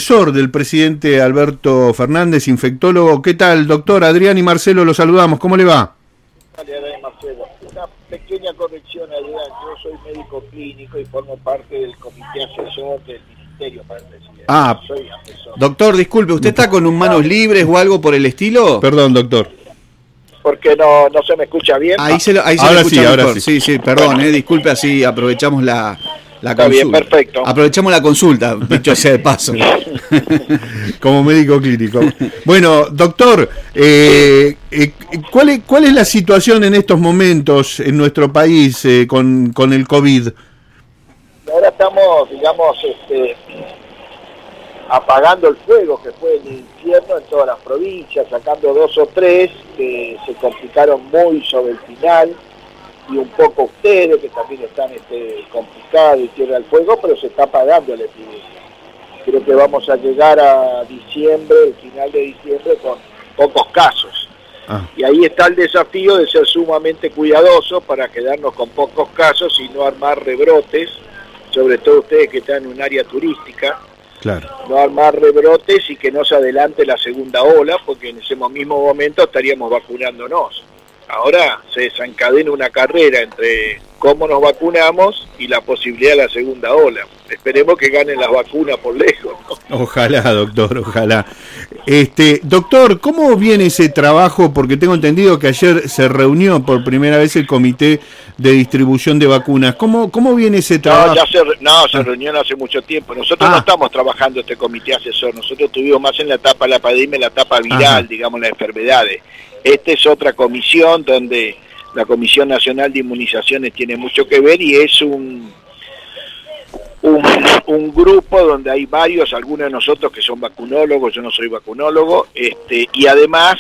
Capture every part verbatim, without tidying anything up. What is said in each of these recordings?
asesor del presidente Alberto Fernández, infectólogo. ¿Qué tal, doctor? Adrián y Marcelo los saludamos. ¿Cómo le va? Vale, Adrián y Marcelo. Una pequeña corrección, Adrián. Yo soy médico clínico y formo parte del comité asesor del Ministerio para el presidente. Ah, soy asesor. Doctor, disculpe, ¿usted está con un manos libres o algo por el estilo? Perdón, doctor. Porque no, no se me escucha bien. Ahí se, lo, ahí se ahora lo escucha sí, ahora mejor. sí. Sí, sí, perdón, eh, disculpe, así aprovechamos la, la Está consulta. bien, perfecto. Aprovechamos la consulta, dicho sea de paso. Como médico clínico. Bueno, doctor, eh, eh, ¿cuál es, ¿cuál es la situación en estos momentos en nuestro país eh, con, con el COVID? Ahora estamos, digamos, este, apagando el fuego que fue el infierno en todas las provincias, sacando dos o tres que se complicaron muy sobre el final, y un poco ustedes que también están este, complicados y tierra del fuego, pero se está apagando la epidemia. Creo que vamos a llegar a diciembre, el final de diciembre, con pocos casos. Ah. Y ahí está el desafío de ser sumamente cuidadosos para quedarnos con pocos casos y no armar rebrotes, sobre todo ustedes que están en un área turística. Claro. No armar rebrotes y que no se adelante la segunda ola, porque en ese mismo momento estaríamos vacunándonos. Ahora se desencadena una carrera entre cómo nos vacunamos y la posibilidad de la segunda ola. Esperemos que ganen las vacunas por lejos, ¿no? Ojalá, doctor, ojalá. Este, doctor, ¿cómo viene ese trabajo? Porque tengo entendido que ayer se reunió por primera vez el comité de distribución de vacunas. ¿Cómo, cómo viene ese trabajo? No, ya se, no, se reunió hace mucho tiempo. Nosotros ah. no estamos trabajando este comité asesor. Nosotros estuvimos más en la etapa de la pandemia, en la etapa viral, Ajá. digamos, las enfermedades. Esta es otra comisión donde la Comisión Nacional de Inmunizaciones tiene mucho que ver y es un, un, un grupo donde hay varios, algunos de nosotros que son vacunólogos, yo no soy vacunólogo, este, y además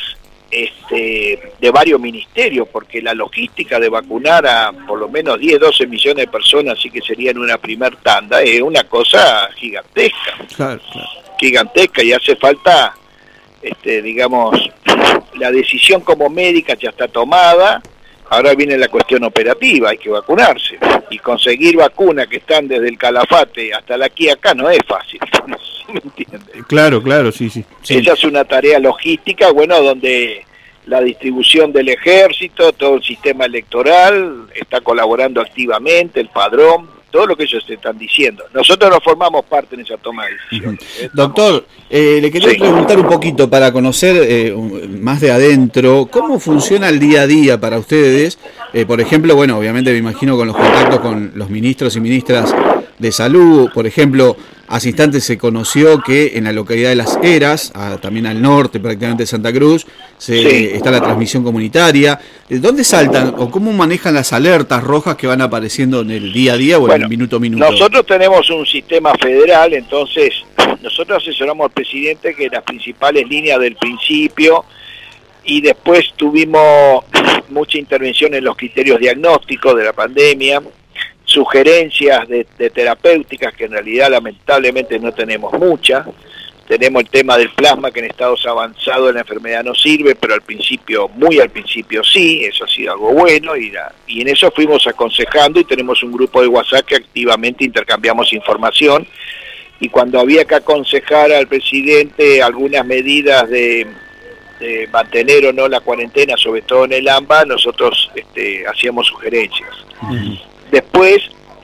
este, de varios ministerios, porque la logística de vacunar a por lo menos diez, doce millones de personas, así que serían una primer tanda, es una cosa gigantesca, claro, claro. gigantesca, y hace falta, este, digamos, la decisión como médica ya está tomada. Ahora viene la cuestión operativa, hay que vacunarse. Y conseguir vacunas que están desde el Calafate hasta la aquí acá no es fácil, ¿sí me entiendes? Claro, claro, sí, sí, sí. Esa es una tarea logística, bueno, donde la distribución del ejército, todo el sistema electoral está colaborando activamente, el padrón, todo lo que ellos te están diciendo. Nosotros no formamos parte en esa toma de decisiones. ¿eh? Doctor, eh, le quería sí. preguntar un poquito para conocer eh, más de adentro, ¿cómo funciona el día a día para ustedes? Eh, por ejemplo, bueno, obviamente me imagino con los contactos con los ministros y ministras de salud, por ejemplo, hace instantes se conoció que en la localidad de Las Heras, a, también al norte prácticamente de Santa Cruz, se, sí. está la transmisión comunitaria. ¿Dónde saltan o cómo manejan las alertas rojas que van apareciendo en el día a día o bueno, en el minuto a minuto? Nosotros tenemos un sistema federal, entonces nosotros asesoramos al presidente que las principales líneas del principio, y después tuvimos mucha intervención en los criterios diagnósticos de la pandemia, sugerencias de, de terapéuticas que en realidad lamentablemente no tenemos muchas. Tenemos el tema del plasma que en estados avanzados la enfermedad no sirve, pero al principio, muy al principio sí, eso ha sido algo bueno, y, la, y en eso fuimos aconsejando y tenemos un grupo de WhatsApp que activamente intercambiamos información, y cuando había que aconsejar al presidente algunas medidas de, de mantener o no la cuarentena, sobre todo en el AMBA, nosotros este, hacíamos sugerencias. Uh-huh. Después,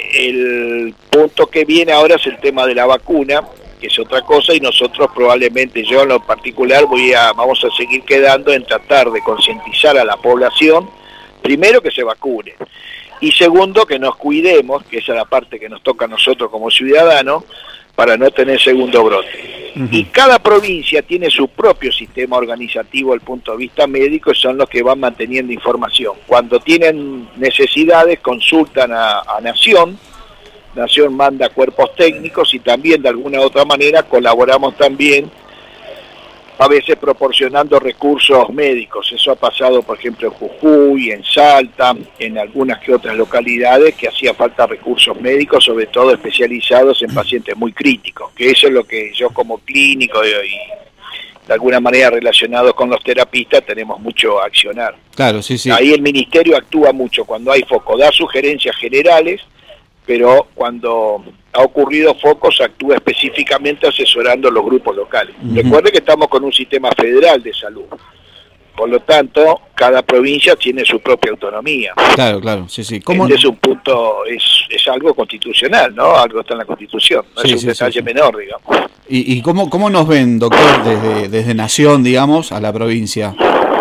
el punto que viene ahora es el tema de la vacuna, que es otra cosa, y nosotros probablemente, yo en lo particular, voy a vamos a seguir quedando en tratar de concientizar a la población, primero que se vacune, y segundo que nos cuidemos, que esa es la parte que nos toca a nosotros como ciudadanos, para no tener segundo brote. Uh-huh. Y cada provincia tiene su propio sistema organizativo desde el punto de vista médico, y son los que van manteniendo información. Cuando tienen necesidades, consultan a, a Nación, Nación manda cuerpos técnicos, y también de alguna u otra manera colaboramos también, a veces proporcionando recursos médicos. Eso ha pasado, por ejemplo, en Jujuy, en Salta, en algunas que otras localidades que hacía falta recursos médicos, sobre todo especializados en pacientes muy críticos, que eso es lo que yo como clínico y de alguna manera relacionados con los terapistas tenemos mucho a accionar. Claro, sí, sí. Ahí el ministerio actúa mucho cuando hay foco, da sugerencias generales, pero cuando ha ocurrido focos actúa específicamente asesorando a los grupos locales. Uh-huh. Recuerde que estamos con un sistema federal de salud, por lo tanto cada provincia tiene su propia autonomía. Claro, claro, sí, sí. ¿Cómo? Este es un punto, es, es algo constitucional, ¿no? Algo está en la Constitución, no sí, es un sí, detalle sí, sí. menor, digamos. ¿Y, y cómo, cómo nos ven, doctor, desde, desde Nación, digamos, a la provincia?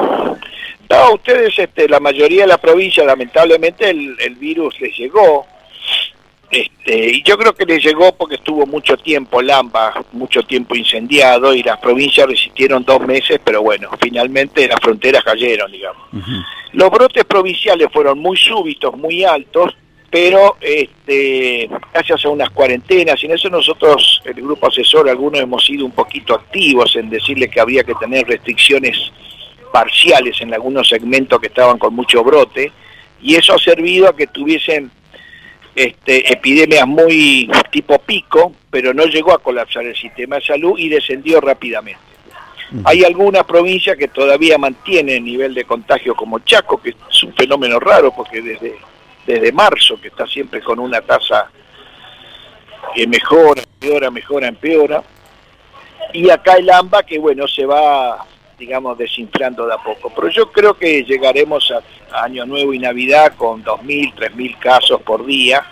No, ustedes, este, la mayoría de la provincia, lamentablemente el, el virus les llegó. Este, y yo creo que le llegó porque estuvo mucho tiempo Lamba, mucho tiempo incendiado, y las provincias resistieron dos meses, pero bueno, finalmente las fronteras cayeron, digamos. Uh-huh. Los brotes provinciales fueron muy súbitos, muy altos, pero este, gracias a unas cuarentenas, y en eso nosotros, el grupo asesor, algunos hemos sido un poquito activos en decirle que había que tener restricciones parciales en algunos segmentos que estaban con mucho brote, y eso ha servido a que tuviesen Este, epidemias muy tipo pico, pero no llegó a colapsar el sistema de salud y descendió rápidamente. Uh-huh. Hay algunas provincias que todavía mantienen nivel de contagio, como Chaco, que es un fenómeno raro porque desde, desde marzo, que está siempre con una tasa que mejora, empeora, mejora, empeora, y acá el AMBA, que bueno, se va, digamos, desinflando de a poco. Pero yo creo que llegaremos a, a Año Nuevo y Navidad con dos mil, tres mil casos por día,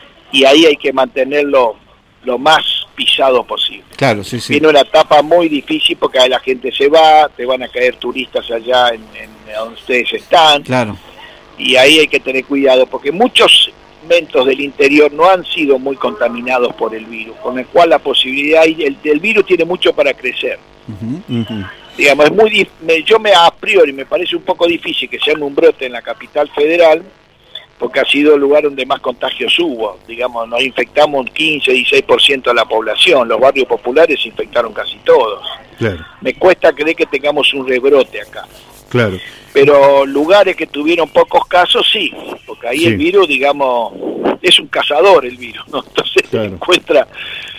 y ahí hay que mantenerlo lo más pisado posible. Claro, sí, sí. Viene una etapa muy difícil porque ahí la gente se va, te van a caer turistas allá en, en donde ustedes están. Claro. Y ahí hay que tener cuidado porque muchos segmentos del interior no han sido muy contaminados por el virus, con el cual la posibilidad, el, el virus tiene mucho para crecer. Uh-huh, uh-huh. Digamos, es muy, me, yo me a priori me parece un poco difícil que se llame un brote en la capital federal, porque ha sido el lugar donde más contagios hubo. Digamos, nos infectamos un quince, dieciséis por ciento de la población, los barrios populares se infectaron casi todos. Claro. Me cuesta creer que tengamos un rebrote acá. Claro. Pero lugares que tuvieron pocos casos, sí, porque ahí sí. El virus, digamos, es un cazador el virus, ¿no? Entonces claro. encuentra...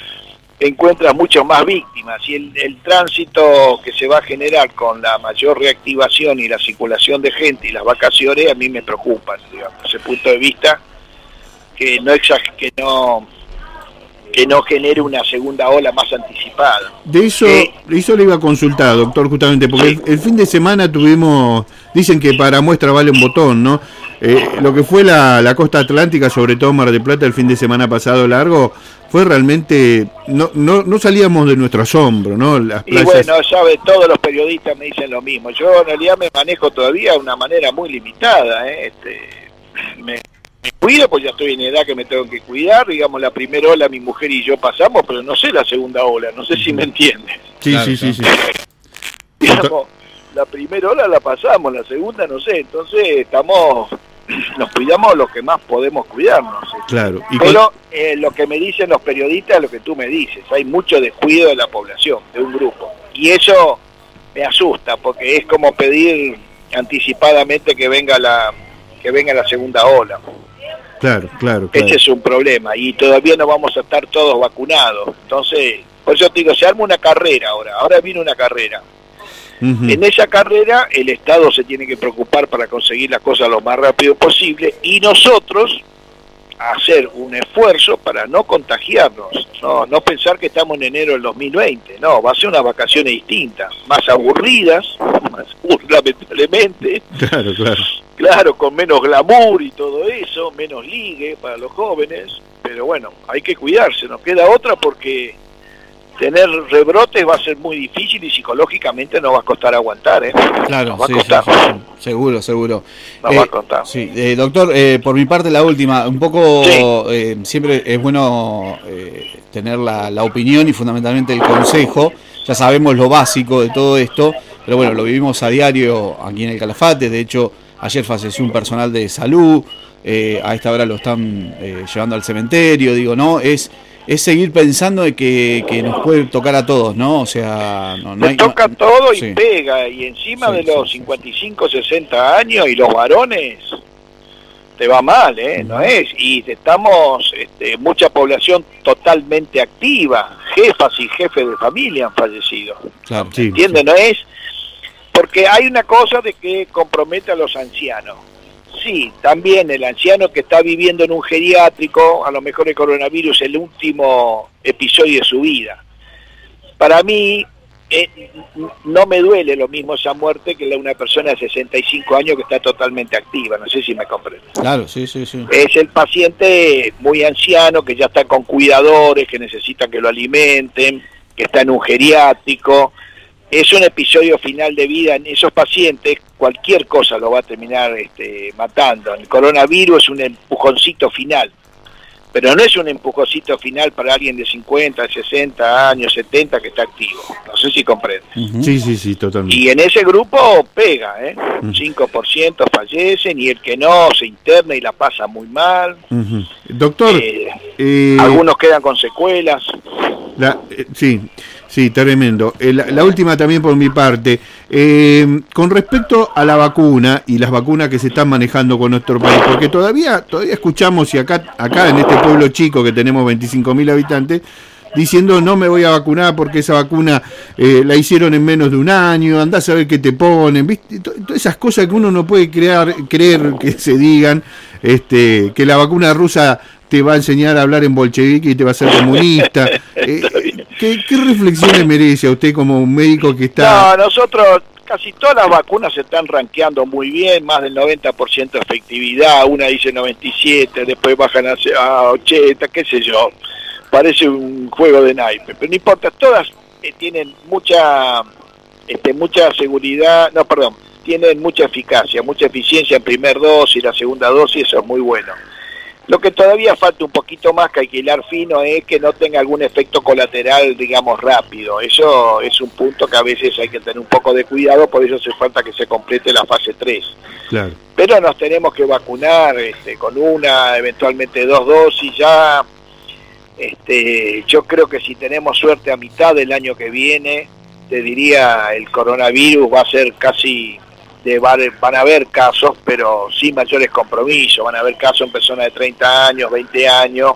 encuentras mucho más víctimas, y el, el tránsito que se va a generar con la mayor reactivación y la circulación de gente y las vacaciones a mí me preocupan, digamos, desde ese punto de vista, que no exag- que no que no genere una segunda ola más anticipada. De eso, eh, eso le iba a consultar, doctor, justamente, porque sí. el, el fin de semana tuvimos, dicen que para muestra vale un botón, ¿no? Eh, lo que fue la, la costa atlántica, sobre todo Mar del Plata, el fin de semana pasado largo, fue realmente, no no no salíamos de nuestro asombro, ¿no? Las playas... Y bueno, sabe, todos los periodistas me dicen lo mismo. Yo en realidad me manejo todavía de una manera muy limitada, ¿eh? Este, me, me cuido, pues ya estoy en edad que me tengo que cuidar. Digamos, la primera ola mi mujer y yo pasamos, pero no sé la segunda ola, no sé si me entienden. Sí, claro, sí, sí, sí. Digamos, la primera ola la pasamos, la segunda no sé, entonces estamos... nos cuidamos los que más podemos cuidarnos. Claro. ¿Y pero eh, lo que me dicen los periodistas es lo que tú me dices, hay mucho descuido de la población, de un grupo, y eso me asusta porque es como pedir anticipadamente que venga la que venga la segunda ola. Claro, claro, claro. Ese es un problema y todavía no vamos a estar todos vacunados, entonces por eso te digo, se arma una carrera ahora, ahora viene una carrera. Uh-huh. En esa carrera el Estado se tiene que preocupar para conseguir las cosas lo más rápido posible y nosotros hacer un esfuerzo para no contagiarnos, no no pensar que estamos en enero del dos mil veinte, no, va a ser unas vacaciones distintas, más aburridas, más lamentablemente, claro, claro, claro, con menos glamour y todo eso, menos ligue para los jóvenes, pero bueno, hay que cuidarse, nos queda otra porque tener rebrotes va a ser muy difícil y psicológicamente nos va a costar aguantar, ¿eh? Claro, nos va sí, a costar. Sí, sí, seguro, seguro. Nos eh, va a costar. Sí, eh, doctor, eh, por mi parte la última, un poco, sí. eh, siempre es bueno eh, tener la, la opinión y fundamentalmente el consejo. Ya sabemos lo básico de todo esto, pero bueno, lo vivimos a diario aquí en el Calafate. De hecho, ayer falleció un personal de salud, eh, a esta hora lo están eh, llevando al cementerio, digo, ¿no? Es... es seguir pensando de que, que nos puede tocar a todos, ¿no? O sea, no, no hay, toca no, todo y sí. pega, y encima sí, de los sí, cincuenta y cinco, sí. sesenta años, y los varones, te va mal, ¿eh? No es, y estamos, este, mucha población totalmente activa, jefas y jefes de familia han fallecido. Claro, sí, ¿entiendes? Sí. No es, porque hay una cosa de que compromete a los ancianos. Sí, también el anciano que está viviendo en un geriátrico, a lo mejor el coronavirus es el último episodio de su vida. Para mí, eh, no me duele lo mismo esa muerte que la de una persona de sesenta y cinco años que está totalmente activa, no sé si me comprende. Claro, sí, sí, sí. Es el paciente muy anciano que ya está con cuidadores, que necesita que lo alimenten, que está en un geriátrico. Es un episodio final de vida en esos pacientes, cualquier cosa lo va a terminar este, matando. El coronavirus es un empujoncito final, pero no es un empujoncito final para alguien de cincuenta, sesenta años, setenta que está activo. No sé si comprende. Uh-huh. Sí, sí, sí, totalmente. Y en ese grupo pega, ¿eh? Uh-huh. cinco por ciento fallecen y el que no se interna y la pasa muy mal. Uh-huh. Doctor, eh, eh... algunos quedan con secuelas. La, eh, sí. Sí, tremendo. Eh, la, la última también por mi parte. Eh, con respecto a la vacuna y las vacunas que se están manejando con nuestro país, porque todavía todavía escuchamos, y acá acá en este pueblo chico que tenemos veinticinco mil habitantes, diciendo no me voy a vacunar porque esa vacuna eh, la hicieron en menos de un año, andás a ver qué te ponen, ¿viste? Todas esas cosas que uno no puede crear, creer que se digan, este, que la vacuna rusa te va a enseñar a hablar en bolchevique y te va a hacer comunista. Eh, ¿qué, ¿Qué reflexiones merece a usted como un médico que está...? No, nosotros, casi todas las vacunas se están rankeando muy bien, más del noventa por ciento de efectividad, una dice noventa y siete, después bajan a ochenta, qué sé yo. Parece un juego de naipe, pero no importa, todas eh, tienen mucha, este, mucha seguridad, no, perdón, tienen mucha eficacia, mucha eficiencia en primer dosis, la segunda dosis, eso es muy bueno. Lo que todavía falta un poquito más que hay que hilar fino es que no tenga algún efecto colateral, digamos, rápido. Eso es un punto que a veces hay que tener un poco de cuidado, por eso hace falta que se complete la fase tres. Claro. Pero nos tenemos que vacunar este, con una, eventualmente dos dosis ya. Este, yo creo que si tenemos suerte a mitad del año que viene, te diría, el coronavirus va a ser casi... De, van a haber casos, pero sin mayores compromisos, van a haber casos en personas de treinta años, veinte años,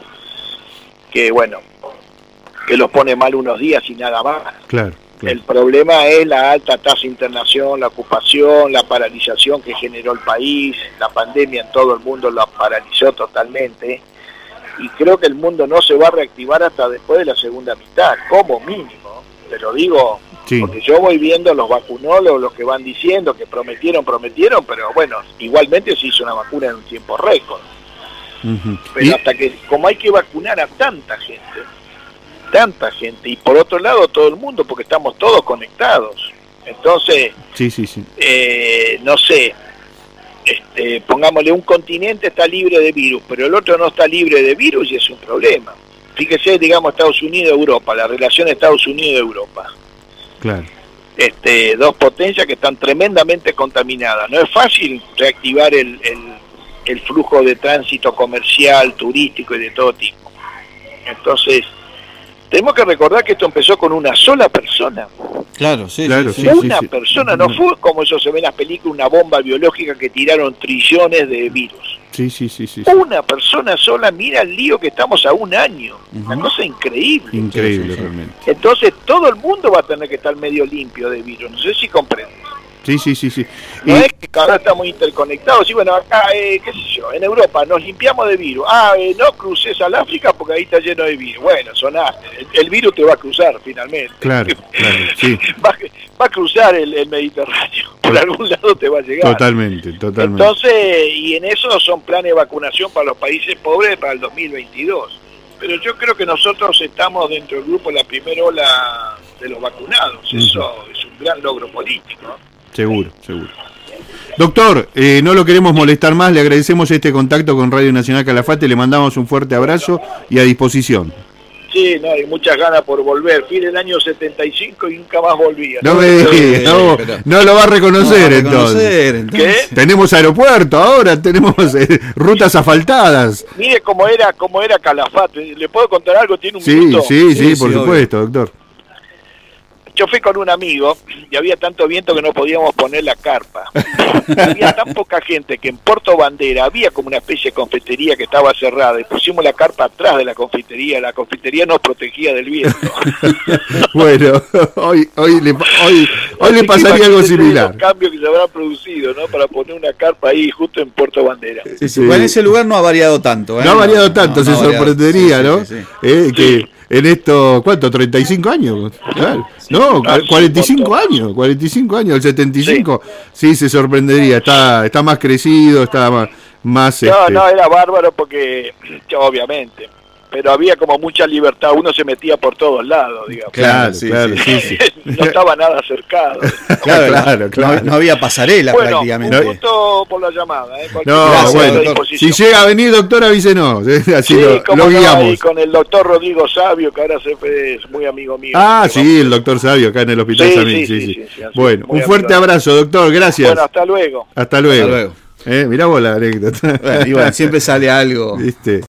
que bueno, que los pone mal unos días y nada más. Claro, claro. El problema es la alta tasa de internación, la ocupación, la paralización que generó el país, la pandemia en todo el mundo la paralizó totalmente, y creo que el mundo no se va a reactivar hasta después de la segunda mitad, como mínimo, pero digo... Sí. Porque yo voy viendo los vacunólogos, los que van diciendo que prometieron, prometieron, pero bueno, igualmente se hizo una vacuna en un tiempo récord. Uh-huh. Pero ¿Y? hasta que, como hay que vacunar a tanta gente, tanta gente, y por otro lado todo el mundo, porque estamos todos conectados. Entonces, sí, sí, sí. Eh, no sé, este, pongámosle, un continente está libre de virus, pero el otro no está libre de virus y es un problema. Fíjese, digamos, Estados Unidos-Europa, la relación Estados Unidos-Europa. Claro. Este, dos potencias que están tremendamente contaminadas. No es fácil reactivar el, el, el flujo de tránsito comercial, turístico y de todo tipo. Entonces, tenemos que recordar que esto empezó con una sola persona. Claro, sí, claro, sí, sí, una sí, sí. persona, no fue como eso se ve en las películas, una bomba biológica que tiraron trillones de virus. Sí, sí, sí, sí, sí. Una persona sola, mira el lío que estamos a un año. Uh-huh. Una cosa increíble. Increíble, sí, sí, sí. realmente. Entonces todo el mundo va a tener que estar medio limpio de virus. No sé si comprendes. Sí, sí, sí, sí. No y... es que ahora estamos interconectados. Y bueno, acá, eh, qué sé yo, en Europa nos limpiamos de virus. Ah, eh, no cruces al África porque ahí está lleno de virus. Bueno, sonaste. El, el virus te va a cruzar finalmente. Claro, claro, sí. va, va a cruzar el, el Mediterráneo. Por algún lado te va a llegar. Totalmente, totalmente. Entonces, y en eso son planes de vacunación para los países pobres para el dos mil veintidós. Pero yo creo que nosotros estamos dentro del grupo de la primera ola de los vacunados. Uh-huh. Eso es un gran logro político, ¿no? Seguro, seguro. Doctor, eh, no lo queremos molestar más, le agradecemos este contacto con Radio Nacional Calafate, le mandamos un fuerte abrazo y a disposición. Sí, no, hay muchas ganas por volver. Fui en el año setenta y cinco y nunca más volví. No, me dije, no, no lo va a reconocer, no, entonces. entonces. ¿Qué? Tenemos aeropuerto ahora, tenemos eh, rutas asfaltadas. Mire cómo era, cómo era Calafate. ¿Le puedo contar algo? ¿Tiene un sí, minuto? Sí, sí, sí, por sí, supuesto, obvio. Doctor. Yo fui con un amigo y había tanto viento que no podíamos poner la carpa. Había tan poca gente que en Puerto Bandera había como una especie de confitería que estaba cerrada y pusimos la carpa atrás de la confitería. La confitería nos protegía del viento. Bueno, hoy hoy, le, hoy hoy le pasaría algo similar. Los cambios que se habrán producido, ¿no? Para poner una carpa ahí justo en Puerto Bandera. Sí, sí. En ese lugar no ha variado tanto. ¿eh? No ha variado tanto, no, se no sorprendería, sí, ¿no? Sí, sí, sí. Eh, que sí. En esto, ¿cuánto? ¿treinta y cinco años? Claro. No, ah, cuarenta y cinco años, cuarenta y cinco años, el setenta y cinco, sí, sí se sorprendería, está, está más crecido, está más... más no, este... no, era bárbaro porque, obviamente, pero había como mucha libertad, uno se metía por todos lados, digamos. Claro, sí, claro, sí, sí. No estaba nada cercado. Claro, claro, claro. No, no había pasarela bueno, prácticamente. Un gusto por la llamada. ¿eh? No, gracias, bueno, si llega a venir, doctor, avísenos. Así sí, lo, lo guiamos. No, con el doctor Rodrigo Sabio, que ahora es muy amigo mío. Ah, sí, el doctor Sabio, acá en el Hospital sí, Samil. Sí, sí, sí, sí, sí, sí, bueno, un fuerte amigo. abrazo, doctor, gracias. Bueno, hasta luego. Hasta luego. Hasta luego. Eh, mirá vos la anécdota. Bueno, y bueno, siempre sale algo. ¿Viste?